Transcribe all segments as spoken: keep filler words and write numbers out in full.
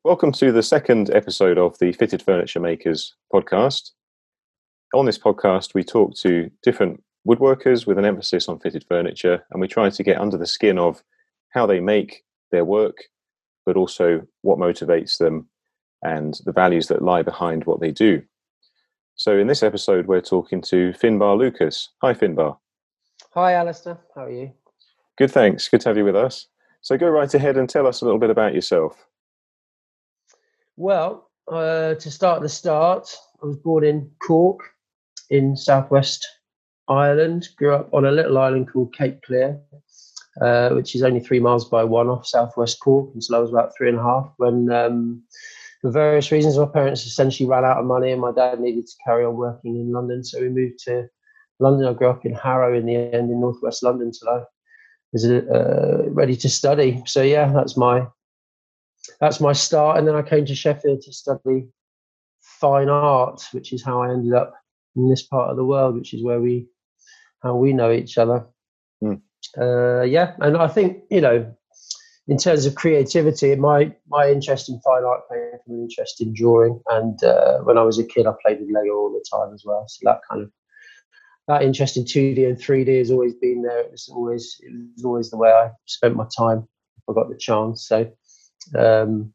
Welcome to the second episode of the Fitted Furniture Makers podcast. On this podcast, we talk to different woodworkers with an emphasis on fitted furniture, and we try to get under the skin of how they make their work, but also what motivates them and the values that lie behind what they do. So in this episode, we're talking to Finbar Lucas. Hi, Finbar. Hi, Alistair. How are you? Good, thanks. Good to have you with us. So go right ahead and tell us a little bit about yourself. Well, uh, to start the start, I was born in Cork in southwest Ireland. Grew up on a little island called Cape Clear, uh, which is only three miles by one off southwest Cork until I was about three and a half when, um, for various reasons, my parents essentially ran out of money and my dad needed to carry on working in London. So we moved to London. I grew up in Harrow in the end in northwest London till I was uh, ready to study. So yeah, that's my That's my start, and then I came to Sheffield to study fine art, which is how I ended up in this part of the world, which is where we, how we know each other. Mm. Uh, yeah, and I think, you know, in terms of creativity, my my interest in fine art came from an interest in drawing, and uh, when I was a kid, I played with Lego all the time as well. So that kind of that interest in two D and three D has always been there. It was always it was always the way I spent my time if I got the chance. So. Um,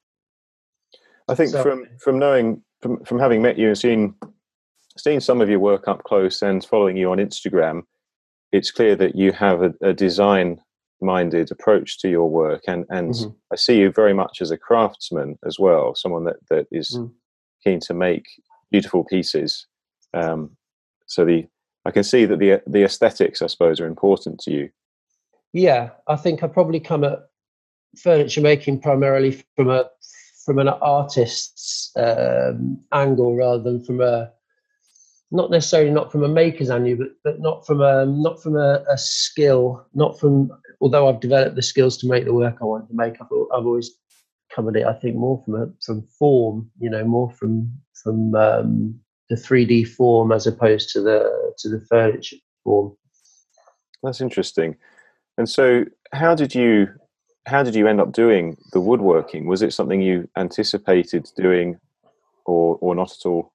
I think so, from from knowing from, from having met you and seen seen some of your work up close and following you on Instagram, it's clear that you have a, a design minded approach to your work, and and mm-hmm. I see you very much as a craftsman as well, someone that that is mm. keen to make beautiful pieces. Um, so the I can see that the the aesthetics, I suppose, are important to you. Yeah, I think I probably come at furniture making primarily from a from an artist's um, angle rather than from a not necessarily not from a maker's angle, but but not from a not from a, a skill, not from although I've developed the skills to make the work I want to make, I've, I've always come at it I think more from a from form, you know, more from from um, the three D form as opposed to the to the furniture form. That's interesting. And so, how did you? How did you end up doing the woodworking? Was it something you anticipated doing or or not at all?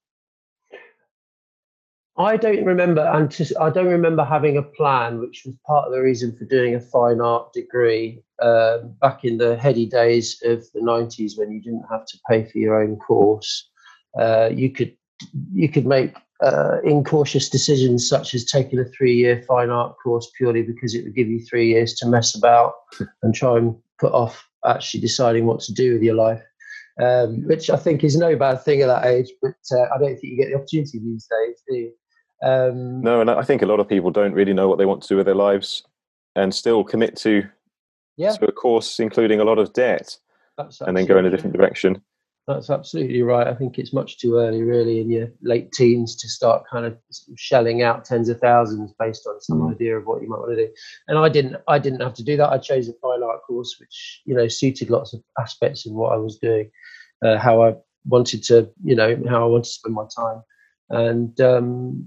I don't remember antici- I don't remember having a plan, which was part of the reason for doing a fine art degree uh, back in the heady days of the nineties when you didn't have to pay for your own course. Uh, you could you could make uh, incautious decisions such as taking a three-year fine art course purely because it would give you three years to mess about and try and put off actually deciding what to do with your life, um, which I think is no bad thing at that age, but uh, I don't think you get the opportunity these days, do you? Um, no, and I think a lot of people don't really know what they want to do with their lives and still commit to, yeah. to a course including a lot of debt and then go in a different direction. That's absolutely right. I think it's much too early, really, in your late teens to start kind of shelling out tens of thousands based on some mm. idea of what you might want to do. And I didn't, I didn't have to do that. I chose a fine art course, which you know suited lots of aspects of what I was doing, uh, how I wanted to, you know, how I wanted to spend my time, and um,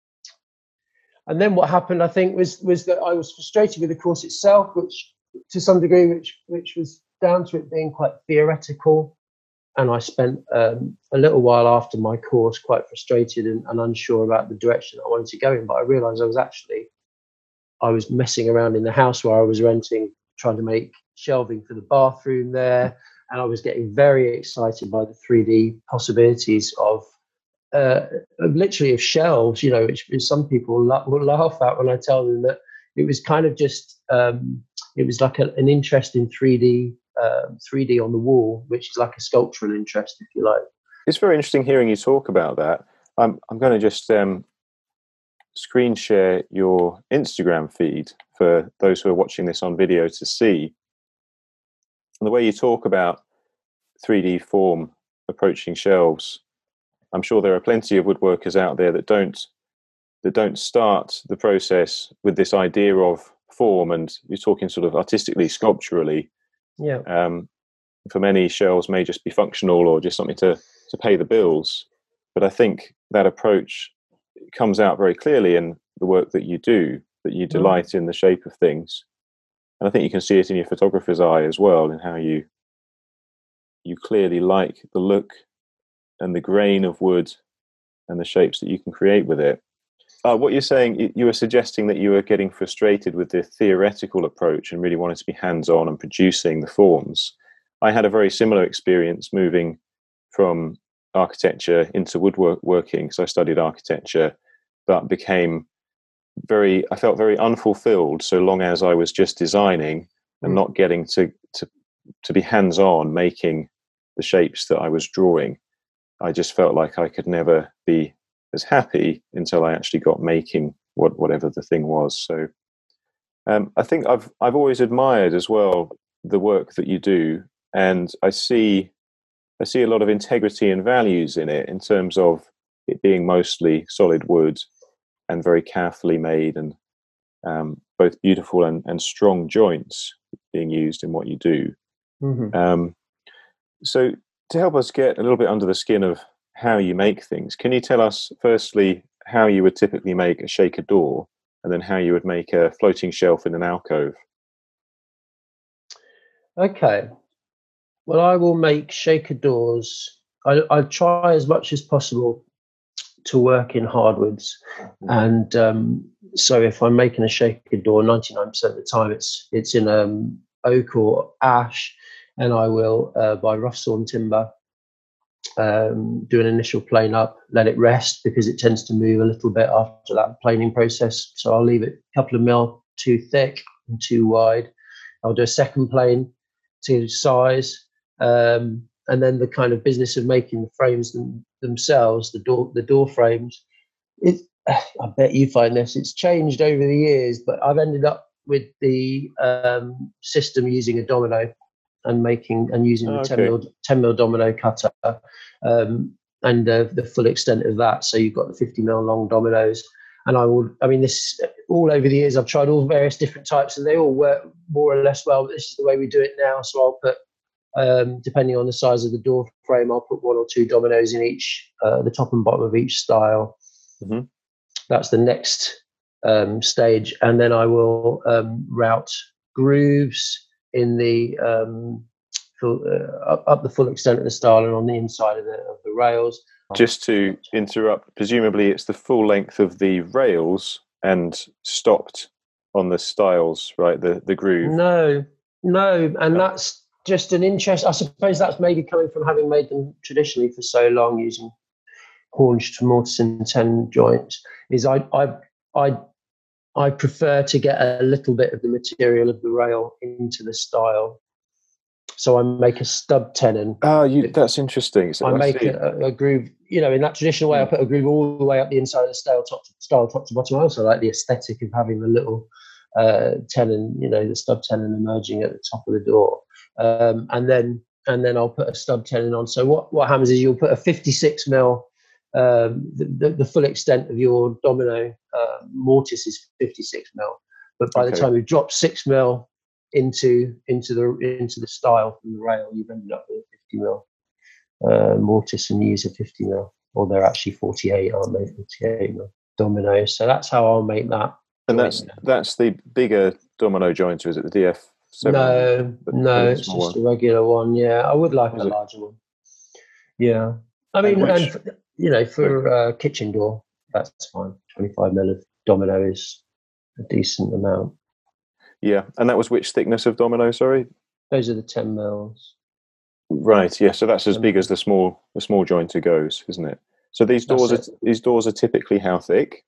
and then what happened, I think, was was that I was frustrated with the course itself, which to some degree, which which was down to it being quite theoretical. And I spent um, a little while after my course quite frustrated and, and unsure about the direction I wanted to go in. But I realised I was actually, I was messing around in the house where I was renting, trying to make shelving for the bathroom there. And I was getting very excited by the three D possibilities of, uh, of literally of shelves, you know, which, which some people la- will laugh at when I tell them that it was kind of just, um, it was like a, an interest in three D. Um, three D on the wall, which is like a sculptural interest, if you like. It's very interesting hearing you talk about that. I'm I'm going to just um, screen share your Instagram feed for those who are watching this on video to see. And the way you talk about three D form approaching shelves, I'm sure there are plenty of woodworkers out there that don't that don't start the process with this idea of form, and you're talking sort of artistically, sculpturally. Yeah. Um, for many, shelves may just be functional or just something to, to pay the bills. But I think that approach comes out very clearly in the work that you do, that you delight mm. in the shape of things. And I think you can see it in your photographer's eye as well, in how you you clearly like the look and the grain of wood and the shapes that you can create with it. Uh, what you're saying, you were suggesting that you were getting frustrated with the theoretical approach and really wanted to be hands-on and producing the forms. I had a very similar experience moving from architecture into woodworking, because I studied architecture, but became very, I felt very unfulfilled so long as I was just designing and not getting to, to, to be hands-on making the shapes that I was drawing. I just felt like I could never be as happy until I actually got making what, whatever the thing was. So um, I think I've, I've always admired as well the work that you do. And I see, I see a lot of integrity and values in it, in terms of it being mostly solid wood and very carefully made, and um, both beautiful and, and strong joints being used in what you do. Mm-hmm. Um, so to help us get a little bit under the skin of how you make things, can you tell us firstly how you would typically make a shaker door, and then how you would make a floating shelf in an alcove? Okay. Well, I will make shaker doors. I, I try as much as possible to work in hardwoods, and um, so if I'm making a shaker door, ninety-nine percent of the time it's it's in um, oak or ash, and I will uh, buy rough sawn timber, um, do an initial plane up, let it rest, because it tends to move a little bit after that planing process. So I'll leave it a couple of mil too thick and too wide. I'll do a second plane to size. Um, and then the kind of business of making the frames them, themselves, the door, the door frames, it, I bet you find this, it's changed over the years, but I've ended up with the um, system using a domino and making and using Oh, the okay. ten mil, ten mil domino cutter, um, and uh, the full extent of that. So you've got the fifty mil long dominoes. And I will, I mean, this all over the years, I've tried all various different types, and they all work more or less well. But this is the way we do it now. So I'll put, Um, depending on the size of the door frame, I'll put one or two dominoes in each, uh, the top and bottom of each style. Mm-hmm. That's the next um, stage. And then I will um, route grooves in the um, full, uh, up, up the full extent of the style and on the inside of the, of the rails. Just to interrupt, presumably it's the full length of the rails and stopped on the stiles, right? The the groove. No, no, and Oh. that's just an interest. I suppose that's maybe coming from having made them traditionally for so long using haunched mortise and tenon joints. Is I I I I prefer to get a little bit of the material of the rail into the style. So I make a stub tenon. Ah, you, that's interesting. So I I make see. a, a groove, you know, in that traditional way. I put a groove all the way up the inside of the style, top to, style top to bottom. I also like the aesthetic of having the little uh, tenon, you know, the stub tenon emerging at the top of the door, um, and then and then I'll put a stub tenon on. So what what happens is you'll put a fifty-six mil. Um, the, the, the full extent of your domino uh, mortise is fifty-six mil, but by Okay. the time you drop six mil into into the into the style from the rail, you've ended up with a fifty mil uh, mortise, and you use a fifty mil, or they're actually forty-eight, aren't they? forty-eight mil dominoes. So that's how I'll make that. And that's that's the bigger domino joint, or is it the D F seven? No, no, it's just one. a regular one. Yeah, I would like Is a it? larger one. Yeah, I mean, And and, which- for, you know, for a uh, kitchen door, that's fine. twenty-five mil of domino is a decent amount. Yeah, and that was which thickness of domino? Sorry. Those are the ten mils. Right. Yeah. So that's as big as the small the small jointer goes, isn't it? So these doors are That's these doors are typically how thick?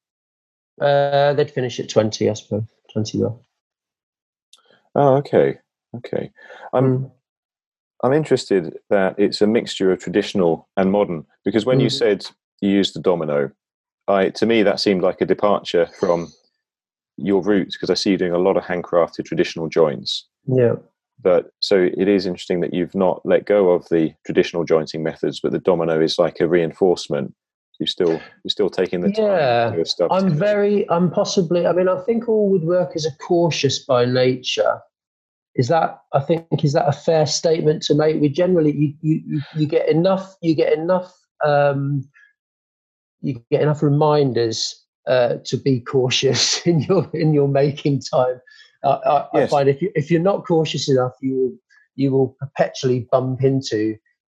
Uh, they'd finish at twenty, I suppose. twenty mil. Oh, okay. Okay. I'm Mm. I'm interested that it's a mixture of traditional and modern, because when you Mm. said you used the domino, I to me that seemed like a departure from your roots, because I see you doing a lot of handcrafted traditional joints. Yeah. But so it is interesting that you've not let go of the traditional jointing methods, but the domino is like a reinforcement. You're still you're still taking the time Yeah. to do a stub. I'm tenon. very, I'm possibly, I mean, I think all woodworkers are cautious by nature. Is that, I think, is that a fair statement to make? We generally, you, you, you get enough, you get enough, um, you get enough reminders uh, to be cautious in your in your making time. Uh, I, Yes. I find if you if you're not cautious enough, you will you will perpetually bump into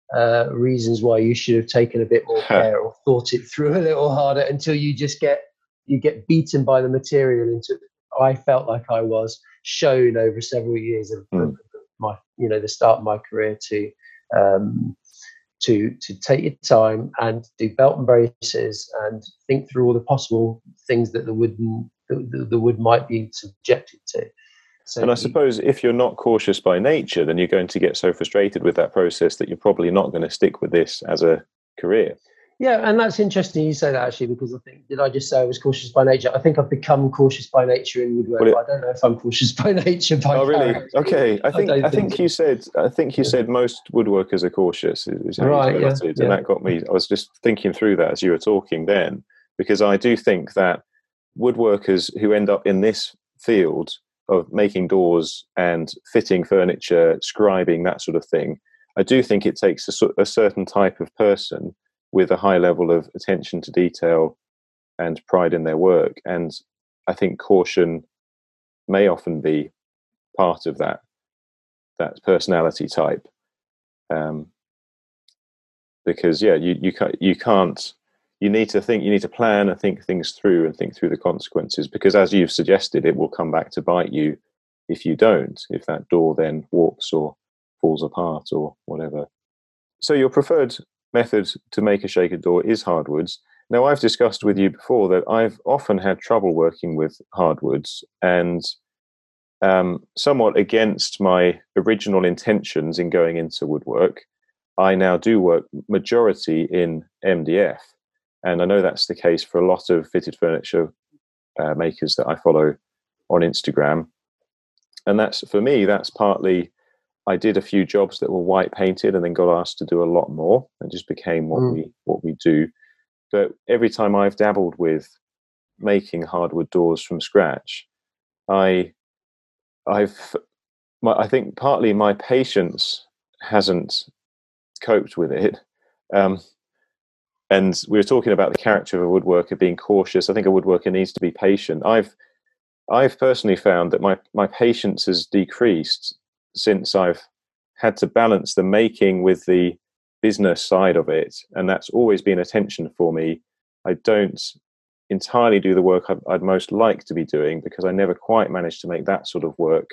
uh, reasons why you should have taken a bit more care or thought it through a little harder until you just get you get beaten by the material into. I felt like I was shown over several years of, mm. of my, you know, the start of my career to. Um, to to take your time and do belt and braces and think through all the possible things that the wood the, the wood might be subjected to. So and I suppose if you're not cautious by nature, then you're going to get so frustrated with that process that you're probably not going to stick with this as a career. Yeah, and that's interesting you say that, actually, because I think, did I just say I was cautious by nature? I think I've become cautious by nature in woodwork, well, it, but I don't know if I'm cautious by nature by Oh, really? character. Okay. I think I, I think, think you said I think you yeah. said most woodworkers are cautious, is how right, you yeah, started, yeah. and that got me. I was just thinking through that as you were talking then, because I do think that woodworkers who end up in this field of making doors and fitting furniture, scribing, that sort of thing, I do think it takes a, a certain type of person with a high level of attention to detail and pride in their work. And I think caution may often be part of that, that personality type. Um, because, yeah, you, you, can't, you can't, you need to think, you need to plan and think things through and think through the consequences, because as you've suggested, it will come back to bite you if you don't, if that door then warps or falls apart or whatever. So your preferred method to make a shaker door is hardwoods. Now, I've discussed with you before that I've often had trouble working with hardwoods, and um, somewhat against my original intentions in going into woodwork, I now do work majority in M D F. And I know that's the case for a lot of fitted furniture uh, makers that I follow on Instagram. And that's, for me, that's partly, I did a few jobs that were white painted and then got asked to do a lot more, and just became what mm. we what we do. But every time I've dabbled with making hardwood doors from scratch, I I've my, I think partly my patience hasn't coped with it. Um, and we were talking about the character of a woodworker being cautious. I think a woodworker needs to be patient. I've I've personally found that my my patience has decreased since I've had to balance the making with the business side of it, and that's always been a tension for me. I don't entirely do the work I'd, I'd most like to be doing, because I never quite managed to make that sort of work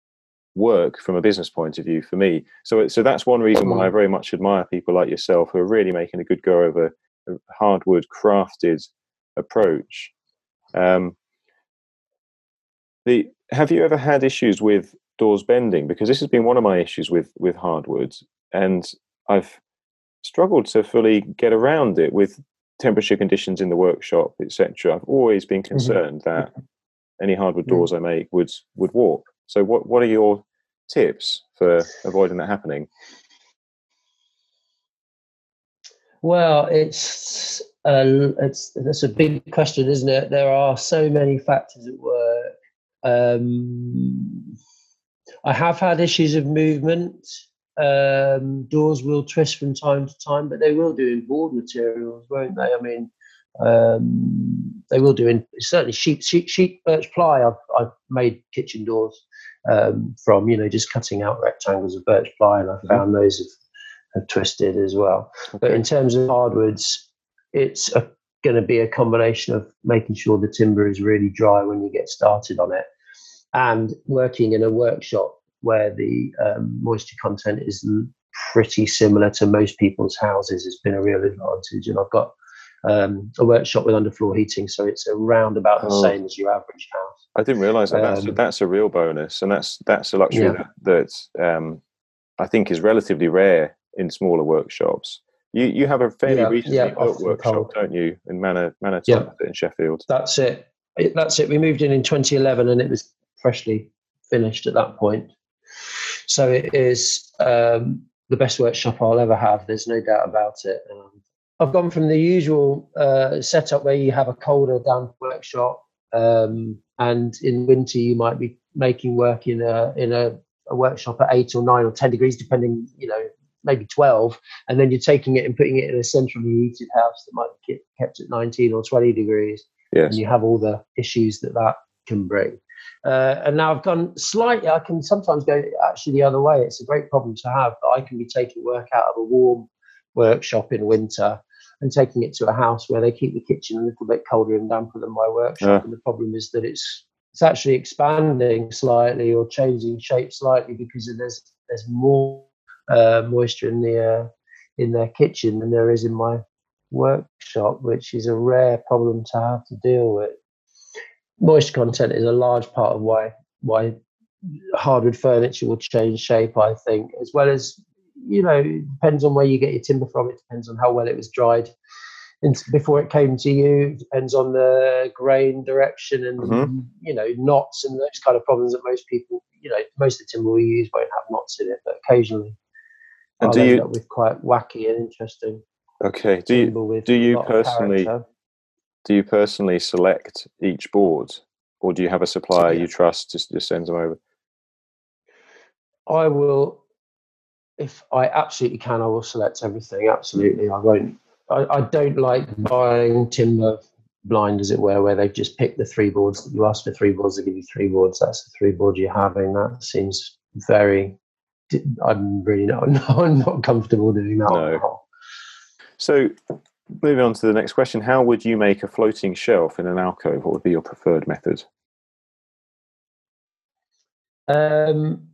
work from a business point of view for me. So, so that's one reason why I very much admire people like yourself who are really making a good go of a, a hardwood crafted approach. Um, the have you ever had issues with doors bending? Because this has been one of my issues with with hardwood, and I've struggled to fully get around it with temperature conditions in the workshop, et cetera. I've always been concerned mm-hmm. that any hardwood doors mm-hmm. I make would would warp. So, what what are your tips for avoiding that happening? Well, it's uh, it's that's a big question, isn't it? There are so many factors at work. Um, I have had issues of movement. Um, doors will twist from time to time, but they will do in board materials, won't they? I mean, um, they will do in certainly sheet sheet sheet birch ply. I've I've made kitchen doors um, from, you know, just cutting out rectangles of birch ply, and I found mm-hmm. those have, have twisted as well. Okay. But in terms of hardwoods, it's going to be a combination of making sure the timber is really dry when you get started on it, and working in a workshop where the um, moisture content is pretty similar to most people's houses has been a real advantage. And I've got um, a workshop with underfloor heating, so it's around about the oh, same as your average house. I didn't realise that. Um, that's, that's a real bonus, and that's that's a luxury yeah. that, that um, I think is relatively rare in smaller workshops. You you have a fairly yeah, recently yeah, built workshop, cold. don't you, in Manor Manor yeah. in Sheffield? That's it. it. That's it. We moved in in twenty eleven, and it was freshly finished at that point. So it is um, the best workshop I'll ever have. There's no doubt about it. Um, I've gone from the usual uh, setup where you have a colder, damp workshop, um, and in winter you might be making work in a in a, a workshop at eight or nine or ten degrees, depending, you know, maybe twelve, and then you're taking it and putting it in a centrally heated house that might be kept at nineteen or twenty degrees, yes. and you have all the issues that that can bring. Uh, and now I've gone slightly, I can sometimes go actually the other way. It's a great problem to have, but I can be taking work out of a warm workshop in winter and taking it to a house where they keep the kitchen a little bit colder and damper than my workshop. Uh. And the problem is that it's it's actually expanding slightly or changing shape slightly because there's there's more uh, moisture in the uh, in their kitchen than there is in my workshop, which is a rare problem to have to deal with. Moisture content is a large part of why why hardwood furniture will change shape, I think, as well as, you know, it depends on where you get your timber from. It depends on how well it was dried and before it came to you. It depends on the grain direction and, Mm-hmm. you know, knots and those kind of problems that most people, you know, most of the timber we use won't have knots in it, but occasionally And I'll do end you, up with quite wacky and interesting okay, do timber you, with do a you lot of personally, character. do you personally select each board, or do you have a supplier Yeah. you trust just, just sends them over? I will, if I absolutely can, I will select everything. Absolutely. I won't, I, I don't like buying timber blind, as it were, where they've just picked the three boards. You ask for three boards, they give you three boards. That's the three board you're having. That seems very, I'm really not, I'm not comfortable doing that. No. On the whole. So moving on to the next question, how would you make a floating shelf in an alcove? What would be your preferred method? Um,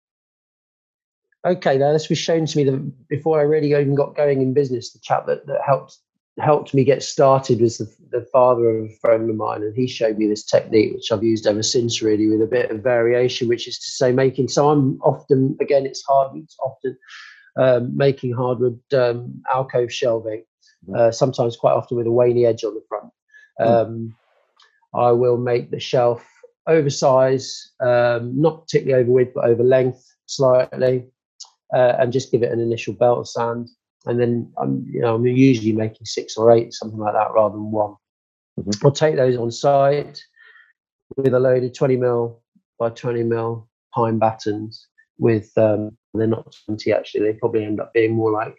okay, now this was shown to me the, before I really even got going in business. The chap that, that helped helped me get started was the, the father of a friend of mine, and he showed me this technique, which I've used ever since, really, with a bit of variation, which is to say making, so I'm often, again, it's hard, it's often um, making hardwood um, alcove shelving, uh, sometimes quite often with a waney edge on the front. Um, I will make the shelf oversize, um, not particularly over width, but over length slightly, uh, and just give it an initial belt sand. And then I'm, you know, I'm usually making six or eight, something like that, rather than one. Mm-hmm. I'll take those on site with a load of twenty mil by twenty mil pine battens. With um, they're not twenty actually; they probably end up being more like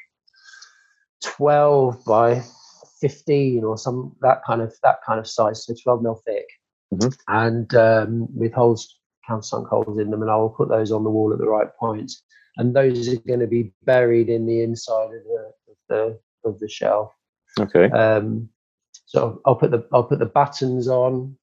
twelve by fifteen or some that kind of that kind of size, so twelve mil thick, mm-hmm. and um, with holes, countersunk holes in them, and I will put those on the wall at the right points. And those are going to be buried in the inside of the of the, of the shelf. Okay. Um, so I'll put the I'll put the battens on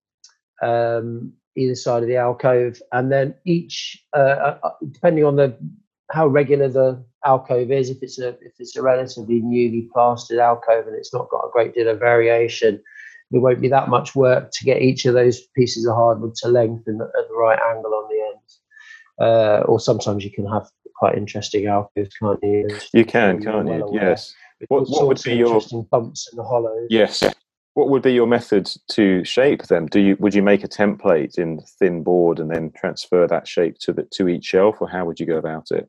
um, either side of the alcove, and then each, uh, depending on the how regular the alcove is, if it's a if it's a relatively newly plastered alcove and it's not got a great deal of variation, there won't be that much work to get each of those pieces of hardwood to length and at the right angle on the ends. Uh, or sometimes you can have quite interesting alcoves, can't you? You can, can't you? Well yes. What, what would be your interesting bumps in the hollows? Yes. What would be your method to shape them? Do you would you make a template in thin board and then transfer that shape to the to each shelf, or how would you go about it?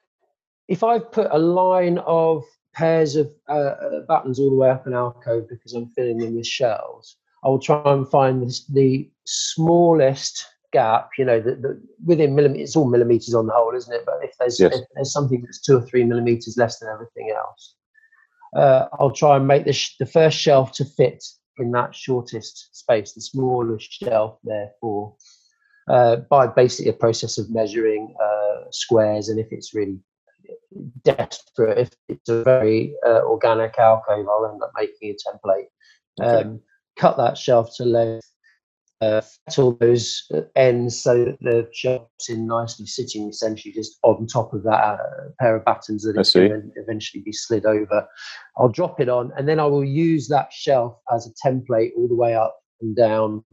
If I've put a line of pairs of uh, battens all the way up an alcove because I'm filling them with shells, I will try and find this, the smallest gap, you know, the, the, within millimeters, it's all millimeters on the whole, isn't it? But if there's, yes. if there's something that's two or three millimeters less than everything else, uh, I'll try and make the, sh- the first shelf to fit in that shortest space, the smallest shelf, therefore, uh, by basically a process of measuring uh, squares. And if it's really desperate, if it's a very uh, organic alcove, I'll end up making a template. Okay. Um, cut that shelf to length. Uh, all those ends so that the shelf's in nicely sitting essentially just on top of that uh, pair of battens that it's going to eventually be slid over. I'll drop it on, and then I will use that shelf as a template all the way up and down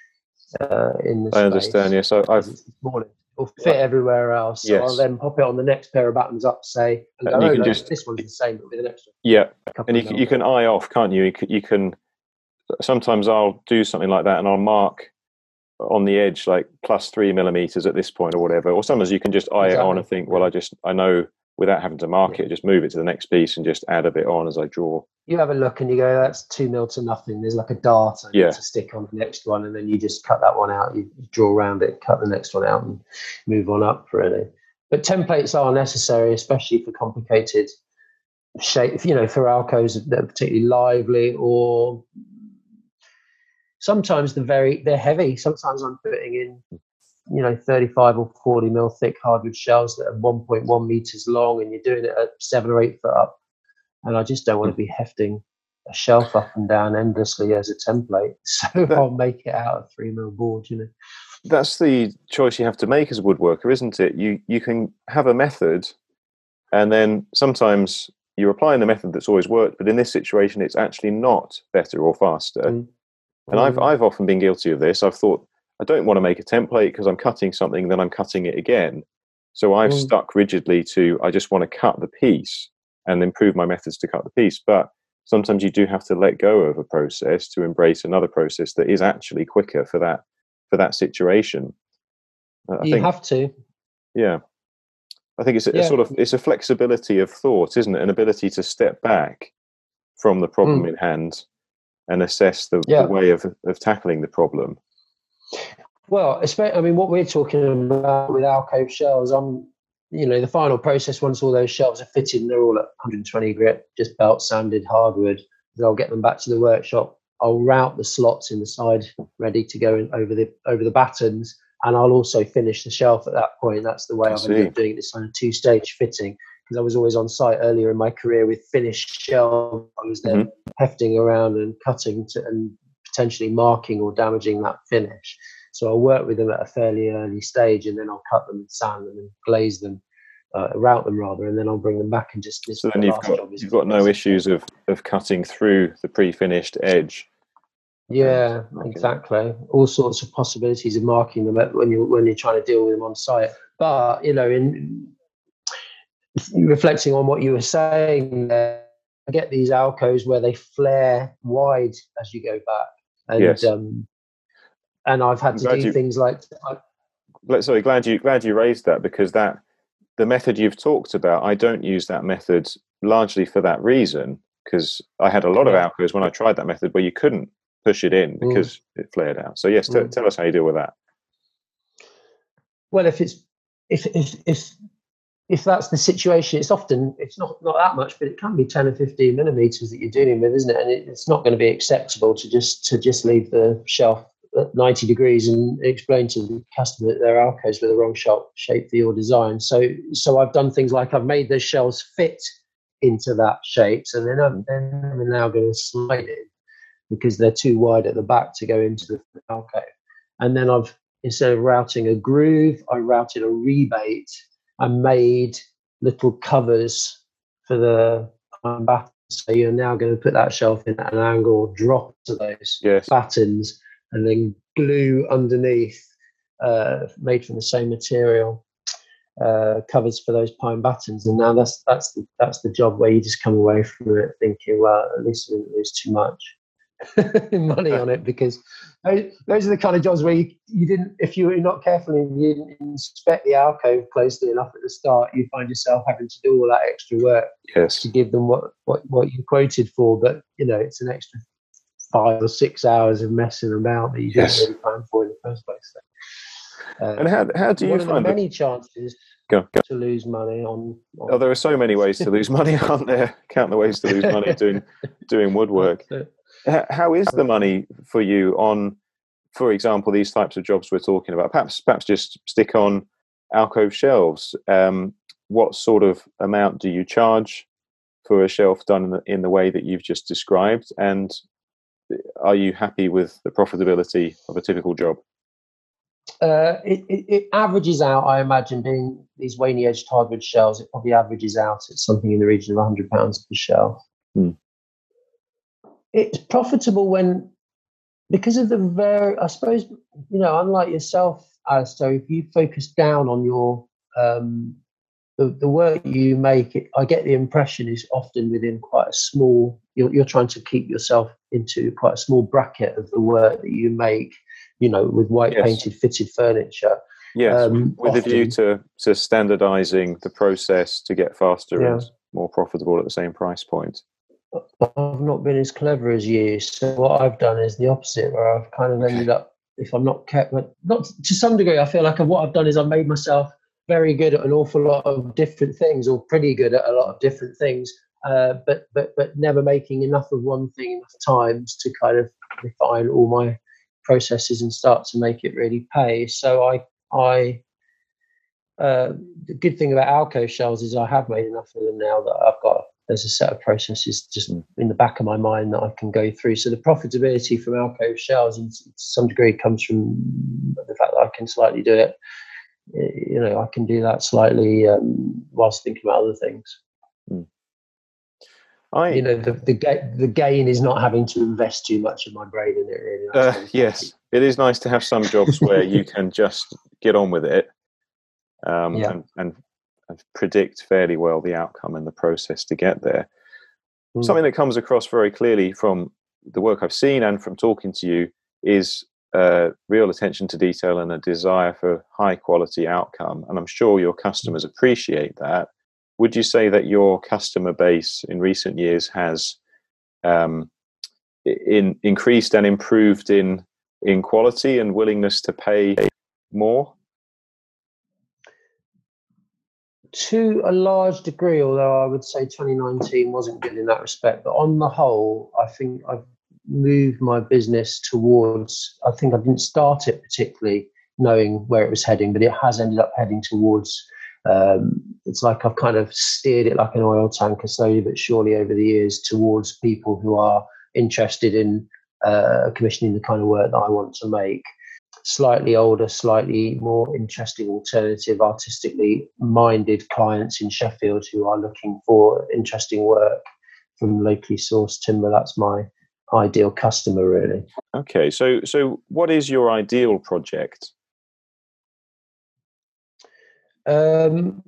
uh, in the I space. understand, yes. So I've It'll fit everywhere else. So yes. I'll then pop it on the next pair of buttons up, say, and, and go, you oh, can no, just, this one's the same, but with an extra. Yeah, and you can, you can eye off, can't you? You can, you can. Sometimes I'll do something like that, and I'll mark on the edge like plus three millimeters at this point or whatever. Or sometimes you can just eye exactly. it on and think, well, I just I know without having to mark yeah. it, just move it to the next piece and just add a bit on as I draw. You have a look and you go, that's two mil to nothing. There's like a dart I yeah. need to stick on the next one, and then you just cut that one out. You draw around it, cut the next one out, and move on up. Really, but templates are necessary, especially for complicated shape. You know, for alcoves that are particularly lively, or sometimes the very they're heavy. Sometimes I'm putting in you know, thirty-five or forty mil thick hardwood shelves that are one point one meters long, and you're doing it at seven or eight foot up. And I just don't want to be hefting a shelf up and down endlessly as a template. So that, I'll make it out of three mil board, you know. That's the choice you have to make as a woodworker, isn't it? You you can have a method, and then sometimes you're applying the method that's always worked, but in this situation, it's actually not better or faster. Mm. And mm. I've I've often been guilty of this. I've thought, I don't want to make a template because I'm cutting something, then I'm cutting it again. So I've mm. stuck rigidly to, I just want to cut the piece and improve my methods to cut the piece. But sometimes you do have to let go of a process to embrace another process that is actually quicker for that for that situation. I you think, have to. Yeah. I think it's a, yeah. a sort of, it's a flexibility of thought, isn't it? An ability to step back from the problem mm. in hand and assess the, yeah. the way of, of tackling the problem. Well, especially, I mean, what we're talking about with alcove shelves, I'm, you know, the final process, once all those shelves are fitted and they're all at one hundred twenty grit, just belt sanded hardwood, I'll get them back to the workshop. I'll route the slots in the side ready to go in over the over the battens, and I'll also finish the shelf at that point. That's the way I I've ended up doing this kind of two-stage fitting, because I was always on site earlier in my career with finished shelves. I was then mm-hmm. hefting around and cutting to, and potentially marking or damaging that finish. So I'll work with them at a fairly early stage, and then I'll cut them and sand them and glaze them, uh, route them rather, and then I'll bring them back and just. So then you've got you've got no issues of of cutting through the pre-finished edge. Yeah, okay. Exactly. All sorts of possibilities of marking them when you when you're trying to deal with them on site. But you know, in reflecting on what you were saying there, I get these alcoves where they flare wide as you go back, and yes. um, and I've had I'm to do you, things like. I, sorry, glad you glad you raised that, because that the method you've talked about, I don't use that method largely for that reason, because I had a lot yeah. of alcoves when I tried that method where you couldn't push it in because mm. it flared out. So yes, t- mm. tell us how you deal with that. Well, if it's if if if if that's the situation, it's often it's not not that much, but it can be ten or fifteen millimeters that you're dealing with, isn't it? And it, it's not going to be acceptable to just to just leave the shelf at ninety degrees and explain to the customer that their alcoves were the wrong shape for your design. So so I've done things like I've made those shelves fit into that shape, so then I'm then I'm now going to slide it, because they're too wide at the back to go into the alcove. And then I've, instead of routing a groove, I routed a rebate and made little covers for the battens. So you're now going to put that shelf in at an angle, drop to those yes. battens, and then glue underneath, uh, made from the same material, uh, covers for those pine battens. And now that's that's the, that's the job where you just come away from it thinking, well, at least I didn't lose too much money on it, because those, those are the kind of jobs where you, you didn't, if you were not careful and you didn't inspect the alcove closely enough at the start, you find yourself having to do all that extra work yes. to give them what, what, what you quoted for. But, you know, it's an extra five or six hours of messing about that you didn't yes. really plan for in the first place. So, uh, and how, how do you one find of the many that? chances Go, go. to lose money on, on oh there are so many ways to lose money, aren't there? Count the ways to lose money doing doing woodwork. How is the money for you on, for example, these types of jobs we're talking about? Perhaps perhaps just stick on alcove shelves. Um, what sort of amount do you charge for a shelf done in the, in the way that you've just described? And are you happy with the profitability of a typical job? Uh, it, it, it averages out, I imagine, being these waney edged hardwood shelves, it probably averages out at something in the region of one hundred pounds per shelf. Hmm. It's profitable when, because of the very, I suppose, you know, unlike yourself, Alistair, if you focus down on your, um, the, the work you make, it, I get the impression is often within quite a small, you're, you're trying to keep yourself into quite a small bracket of the work that you make, you know, with white yes. painted fitted furniture. Yes, um, with often, a view to, to standardising the process to get faster yeah. and more profitable at the same price point. I've not been as clever as you, so what I've done is the opposite, where I've kind of ended up, if I'm not kept, not to some degree, I feel like what I've done is I've made myself very good at an awful lot of different things, or pretty good at a lot of different things, uh, but but but never making enough of one thing enough times to kind of refine all my processes and start to make it really pay. So I I uh, the good thing about alcove shelves is I have made enough of them now that I've got there's a set of processes just Mm. in the back of my mind that I can go through. So the profitability from alcove shelves, in, to some degree, comes from the fact that I can slightly do it. You know, I can do that slightly um, whilst thinking about other things. Mm. I, you know, the the, ga- the gain is not having to invest too much of my brain in it. Really, uh, yes, it is nice to have some jobs where you can just get on with it, um, yeah. and, and and predict fairly well the outcome and the process to get there. Mm. Something that comes across very clearly from the work I've seen and from talking to you is uh, real attention to detail and a desire for high quality outcome. And I'm sure your customers appreciate that. Would you say that your customer base in recent years has um, in, increased and improved in in quality and willingness to pay more? To a large degree, although I would say twenty nineteen wasn't good in that respect. But on the whole, I think I've moved my business towards, I think I didn't start it particularly knowing where it was heading, but it has ended up heading towards, um, it's like I've kind of steered it like an oil tanker slowly but surely over the years towards people who are interested in uh, commissioning the kind of work that I want to make. Slightly older, slightly more interesting, alternative, artistically minded clients in Sheffield who are looking for interesting work from locally sourced timber. That's my ideal customer, really. Okay, so so what is your ideal project? Um,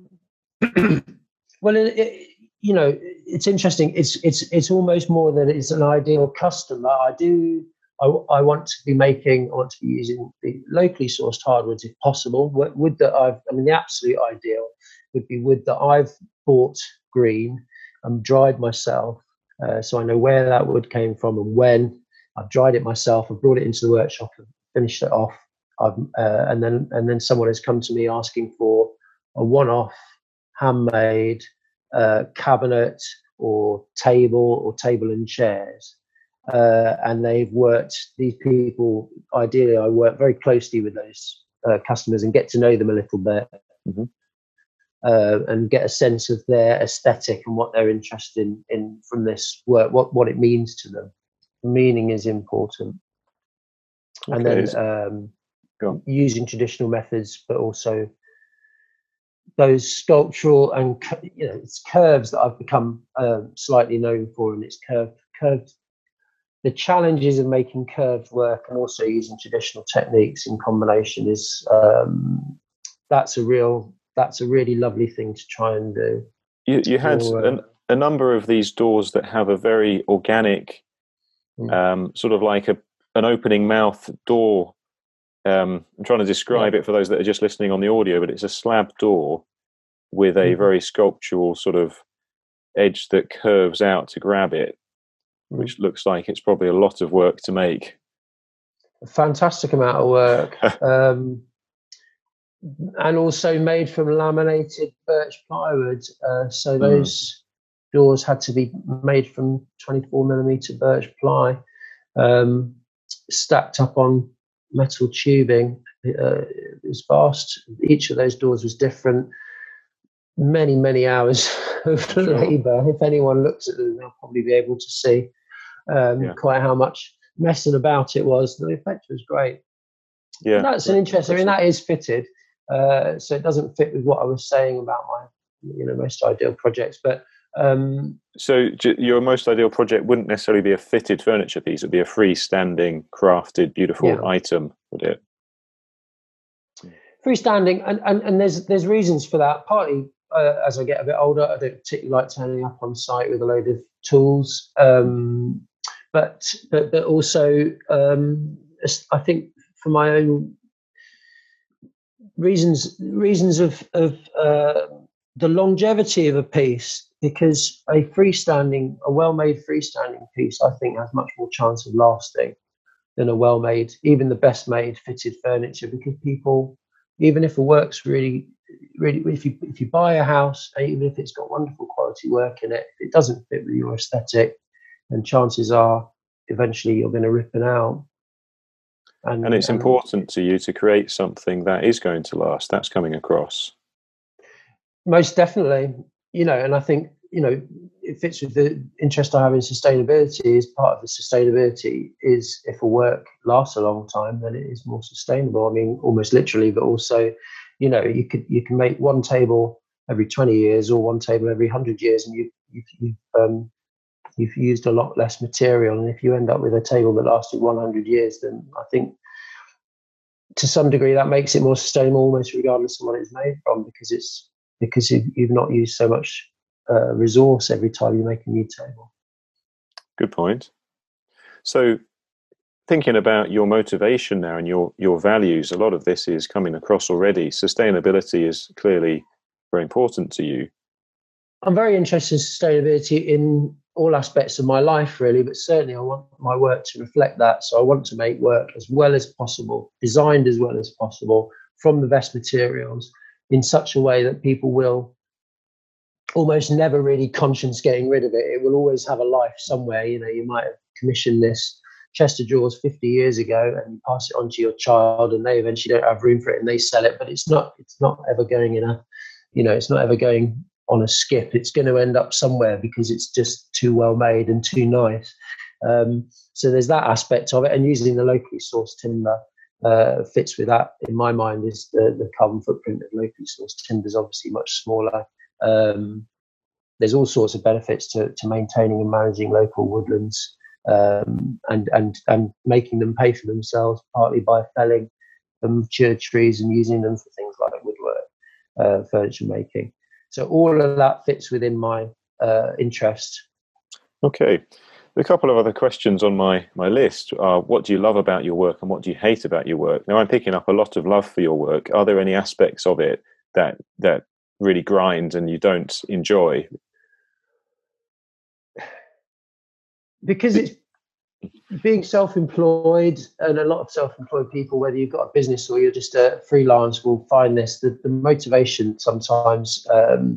well, it, it, you know, it's interesting. It's it's it's almost more than it's an ideal customer. I do. I, I want to be making, I want to be using the locally sourced hardwoods if possible. Wood that I've, I mean, the absolute ideal would be wood that I've bought green and dried myself. Uh, so I know where that wood came from and when. I've dried it myself. I've brought it into the workshop and finished it off. I've, uh, and then and then someone has come to me asking for a one-off handmade uh, cabinet or table or table and chairs. Uh, and they've worked, these people, ideally I work very closely with those uh, customers and get to know them a little bit. Mm-hmm. uh, and get a sense of their aesthetic and what they're interested in, in from this work, what, what it means to them. The meaning is important. Okay. And then um, using traditional methods, but also those sculptural and, you know, it's curves that I've become uh, slightly known for, and it's curved, curved the challenges of making curved work and also using traditional techniques in combination is um, that's a real that's a really lovely thing to try and do. You you had or, uh, an, a number of these doors that have a very organic, mm. um, sort of like a an opening mouth door. Um, I'm trying to describe yeah. it for those that are just listening on the audio, but it's a slab door with a mm-hmm. very sculptural sort of edge that curves out to grab it, which looks like it's probably a lot of work to make. A fantastic amount of work. um, and also made from laminated birch plywood. Uh, so those mm. doors had to be made from twenty-four millimeter birch ply, um, stacked up on metal tubing. Uh, it was vast. Each of those doors was different. Many, many hours of sure. labour. If anyone looks at them, they'll probably be able to see um, yeah. quite how much messing about it was. The effect was great. Yeah, and that's an interesting. I mean, that is fitted, uh, so it doesn't fit with what I was saying about my, you know, most ideal projects. But um, so your most ideal project wouldn't necessarily be a fitted furniture piece; it'd be a freestanding, crafted, beautiful yeah. item, would it? Freestanding, and, and and there's there's reasons for that. Partly, uh, as I get a bit older, I don't particularly like turning up on site with a load of tools. Um, but but but also, um, I think for my own reasons reasons of of uh, the longevity of a piece, because a freestanding, a well-made freestanding piece, I think has much more chance of lasting than a well-made, even the best-made fitted furniture, because people, even if it works really, really, if you if you buy a house, even if it's got wonderful quality work in it, if it doesn't fit with your aesthetic, then chances are eventually you're going to rip it out. And, and it's and, important to you to create something that is going to last. That's coming across. Most definitely, you know, and I think, you know, it fits with the interest I have in sustainability. Is part of the sustainability is if a work lasts a long time, then it is more sustainable. I mean, almost literally, but also, you know, you could you can make one table every twenty years or one table every one hundred years, and you, you've you've, um, you've used a lot less material. And if you end up with a table that lasted one hundred years, then I think to some degree that makes it more sustainable, almost regardless of what it's made from, because it's because you've, you've not used so much uh, resource every time you make a new table. Good point. So thinking about your motivation now and your, your values, a lot of this is coming across already. Sustainability is clearly very important to you. I'm very interested in sustainability in all aspects of my life, really, but certainly I want my work to reflect that. So I want to make work as well as possible, designed as well as possible, from the best materials, in such a way that people will almost never really conscience getting rid of it. It will always have a life somewhere. You know, you might have commissioned this chest of drawers fifty years ago and you pass it on to your child and they eventually don't have room for it and they sell it, but it's not it's not ever going in a, you know, it's not ever going on a skip. It's going to end up somewhere because it's just too well made and too nice. Um, so there's that aspect of it, and using the locally sourced timber uh, fits with that. In my mind, is the, the carbon footprint of locally sourced timber is obviously much smaller. Um, there's all sorts of benefits to, to maintaining and managing local woodlands, um, and and and making them pay for themselves, partly by felling the mature trees and using them for things like woodwork, uh, furniture making. So all of that fits within my uh, interest. Okay. A couple of other questions on my, my list are, what do you love about your work and what do you hate about your work? Now, I'm picking up a lot of love for your work. Are there any aspects of it that that really grind and you don't enjoy? Because it's being self-employed, and a lot of self-employed people, whether you've got a business or you're just a freelance, will find this, the, the motivation sometimes, um,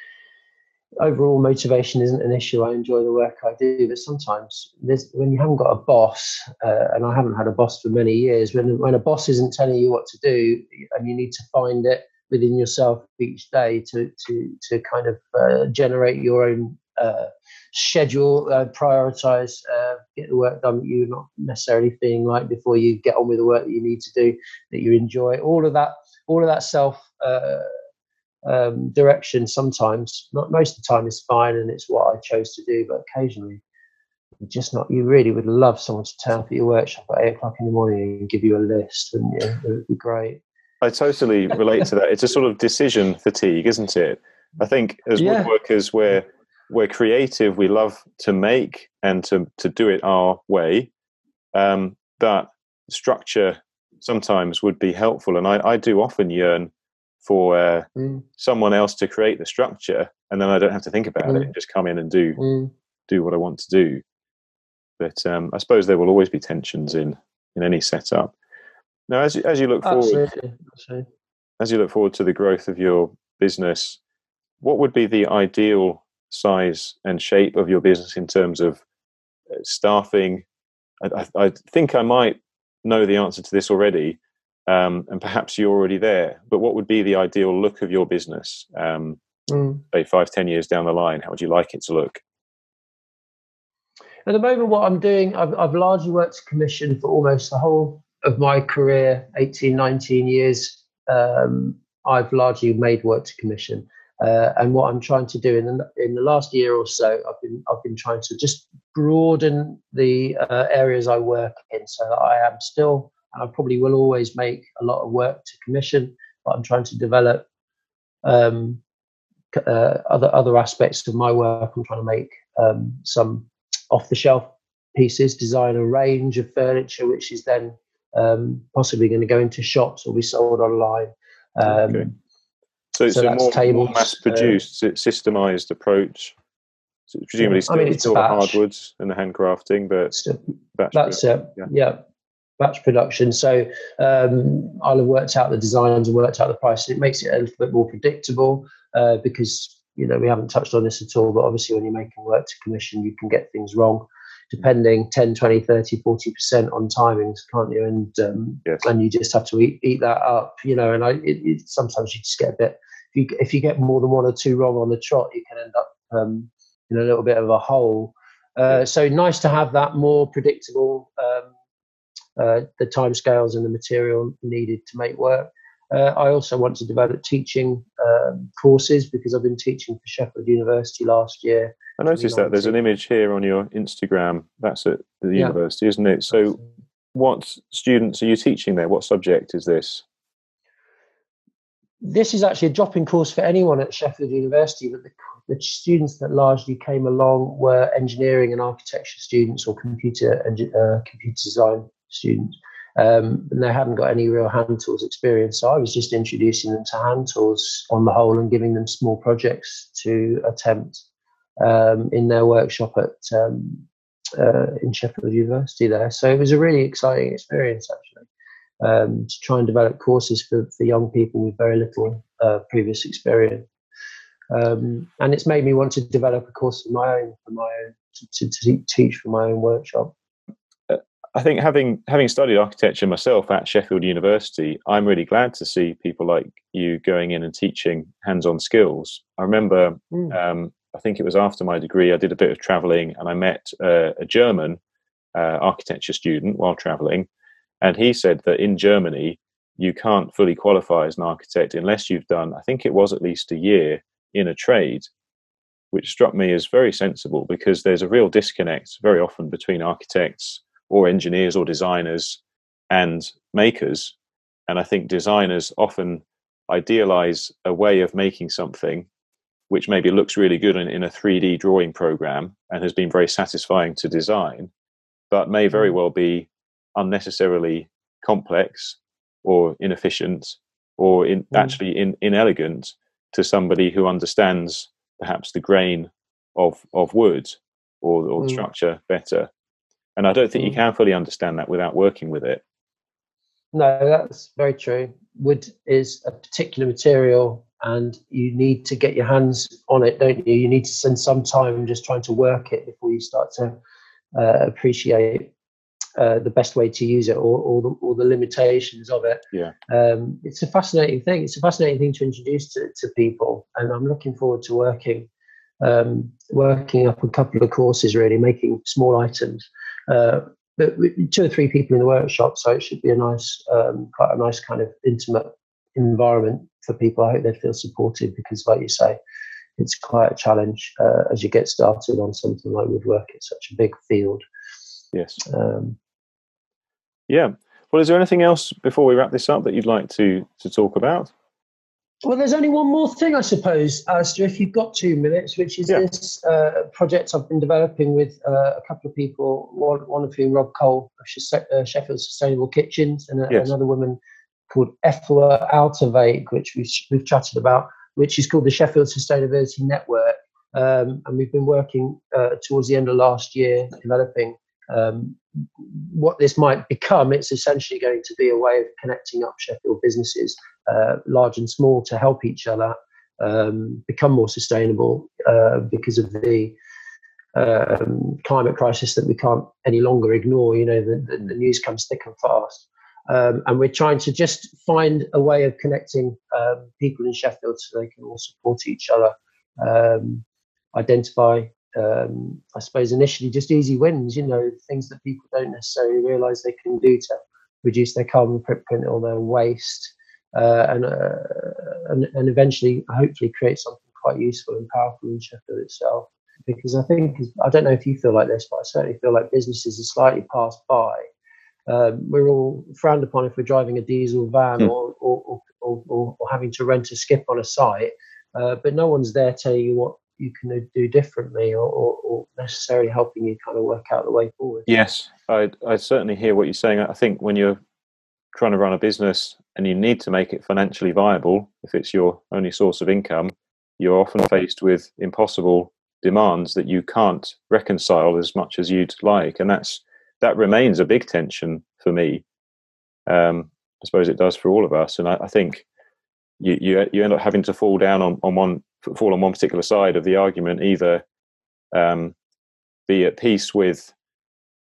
overall motivation isn't an issue. I enjoy the work I do, but sometimes there's, when you haven't got a boss, uh, and I haven't had a boss for many years, when, when a boss isn't telling you what to do and you need to find it within yourself each day to, to, to kind of uh, generate your own uh, schedule, uh, prioritize, uh, get the work done that you're not necessarily feeling like before you get on with the work that you need to do, that you enjoy. All of that, all of that self uh, um, direction sometimes, not most of the time, is fine, and it's what I chose to do. But occasionally, just not. You really would love someone to turn up at your workshop at eight o'clock in the morning and give you a list, wouldn't you? It would be great. I totally relate to that. It's a sort of decision fatigue, isn't it? I think as yeah. woodworkers, we're we're creative. We love to make and to to do it our way, um, but structure sometimes would be helpful. And I, I do often yearn for uh, mm. someone else to create the structure, and then I don't have to think about mm. it and just come in and do mm. do what I want to do. But um, I suppose there will always be tensions in in any setup. Now, as you, as you look forward, Absolutely. Absolutely. as you look forward to the growth of your business, what would be the ideal size and shape of your business in terms of staffing? I, I, I think I might know the answer to this already, um, and perhaps you're already there. But what would be the ideal look of your business, um, mm. say five, ten years down the line? How would you like it to look? At the moment, what I'm doing, I've, I've largely worked to commission for almost the whole of my career, eighteen, nineteen years. Um, I've largely made work to commission. Uh, and what I'm trying to do in the, in the last year or so, I've been I've been trying to just broaden the uh, areas I work in, so that I am still, and I probably will always make a lot of work to commission, but I'm trying to develop um, uh, other other aspects of my work. I'm trying to make um, some off-the-shelf pieces, design a range of furniture, which is then um, possibly going to go into shops or be sold online. Um, okay. So it's so a more, tables, more mass-produced, uh, systemized approach. So presumably, yeah, still, I mean, still the hardwoods and the handcrafting, but still, batch that's it. Yeah. yeah, batch production. So um, I'll have worked out the designs and worked out the price. It makes it a little bit more predictable uh, because you know we haven't touched on this at all. But obviously, when you're making work to commission, you can get things wrong. depending ten, twenty, thirty, forty percent on timings, can't you? And um, Yes. and you just have to eat, eat that up, you know. And I it, it, sometimes you just get a bit, if you, if you get more than one or two wrong on the trot, you can end up um, in a little bit of a hole. Uh, Yeah. So nice to have that more predictable, um, uh, the timescales and the material needed to make work. Uh, I also want to develop teaching um, courses, because I've been teaching for Sheffield University last year. I noticed that there's an image here on your Instagram. That's at the Yeah. university, isn't it? So what students are you teaching there? What subject is this? This is actually a drop-in course for anyone at Sheffield University, but the, the students that largely came along were engineering and architecture students, or computer and uh, computer design students. Um, and they hadn't got any real hand tools experience. So I was just introducing them to hand tools on the whole, and giving them small projects to attempt um, in their workshop at um, uh, in Sheffield University there. So it was a really exciting experience, actually, um, to try and develop courses for, for young people with very little uh, previous experience. Um, and it's made me want to develop a course of my own, for my own to, to, to teach for my own workshop. I think having having studied architecture myself at Sheffield University, I'm really glad to see people like you going in and teaching hands-on skills. I remember, mm. um, I think it was after my degree, I did a bit of travelling, and I met uh, a German uh, architecture student while travelling, and he said that in Germany you can't fully qualify as an architect unless you've done, I think it was at least a year in a trade, which struck me as very sensible, because there's a real disconnect very often between architects or engineers or designers and makers. And I think designers often idealize a way of making something which maybe looks really good in, in a three D drawing program and has been very satisfying to design, but may very well be unnecessarily complex or inefficient or in, mm. actually in, inelegant to somebody who understands perhaps the grain of, of wood or, or mm. the structure better. And I don't think you can fully understand that without working with it. No, that's very true. Wood is a particular material, and you need to get your hands on it, don't you? You need to spend some time just trying to work it before you start to uh, appreciate uh, the best way to use it, or, or, the, or the limitations of it. Yeah, um, it's a fascinating thing. It's a fascinating thing to introduce to, to people, and I'm looking forward to working um, working up a couple of courses, really making small items. Uh, but two or three people in the workshop, so it should be a nice, um, quite a nice kind of intimate environment for people. I hope they feel supported, because, like you say, it's quite a challenge uh, as you get started on something like woodwork. It's such a big field. Yes. Um, yeah. Well, is there anything else before we wrap this up that you'd like to to talk about? Well, there's only one more thing, I suppose, Alistair, if you've got two minutes, which is yeah. this uh, project I've been developing with uh, a couple of people, one, one of whom, Rob Cole of uh, Sheffield Sustainable Kitchens, and a, yes. another woman called Ethel Alterweek, which we've, we've chatted about, which is called the Sheffield Sustainability Network. Um, and we've been working uh, towards the end of last year developing um, what this might become. It's essentially going to be a way of connecting up Sheffield businesses, uh, large and small, to help each other um, become more sustainable uh, because of the um, climate crisis that we can't any longer ignore. You know, the, the, the news comes thick and fast. Um, and we're trying to just find a way of connecting um, people in Sheffield so they can all support each other, um, identify, um, I suppose, initially just easy wins, you know, things that people don't necessarily realise they can do to reduce their carbon footprint or their waste, uh, and, uh, and and eventually, hopefully, create something quite useful and powerful in Sheffield itself. Because I think, I don't know if you feel like this, but I certainly feel like businesses are slightly passed by. Um, we're all frowned upon if we're driving a diesel van mm. or, or, or, or, or having to rent a skip on a site, uh, but no one's there telling you what you can do differently, or, or, or necessarily helping you kind of work out the way forward. Yes, I, I certainly hear what you're saying. I think when you're trying to run a business and you need to make it financially viable, if it's your only source of income, you're often faced with impossible demands that you can't reconcile as much as you'd like, and that's that remains a big tension for me. Um, I suppose it does for all of us, and I, I think you, you you end up having to fall down on, on one fall on one particular side of the argument. Either um, be at peace with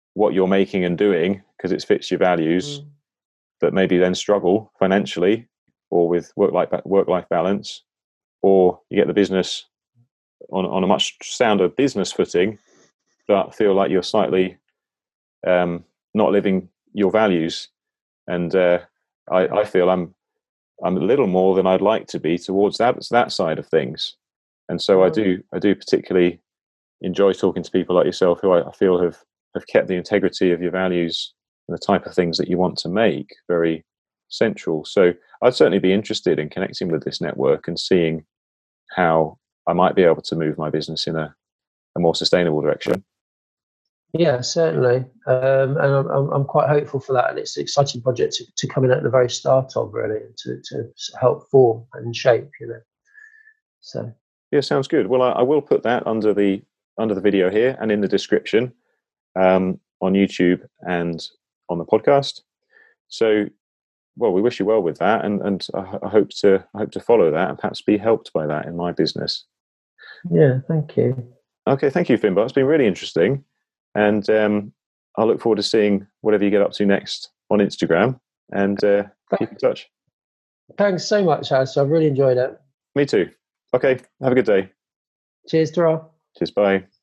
what you're making and doing because it fits your values, Mm. but maybe then struggle financially or with work-life work-life balance, or you get the business on, on a much sounder business footing, but feel like you're slightly um, not living your values. And uh, I, I feel I'm I'm a little more than I'd like to be towards that that side of things. And so I do I do particularly enjoy talking to people like yourself who I, I feel have, have kept the integrity of your values and the type of things that you want to make very central. So I'd certainly be interested in connecting with this network and seeing how I might be able to move my business in a, a more sustainable direction. Yeah, certainly, um, and I'm, I'm quite hopeful for that, and it's an exciting project to, to come in at the very start of, really, to to help form and shape, you know. So yeah, sounds good. Well, I, I will put that under the under the video here and in the description um, on YouTube and on the podcast. So, well, we wish you well with that, and and I, I hope to I hope to follow that and perhaps be helped by that in my business. yeah, thank you. Okay, thank you, Finbar. It's been really interesting. And um, I look forward to seeing whatever you get up to next on Instagram, and uh, keep in touch. Thanks so much, Alistair. I've really enjoyed it. Me too. Okay, have a good day. Cheers, Tara. Cheers, bye.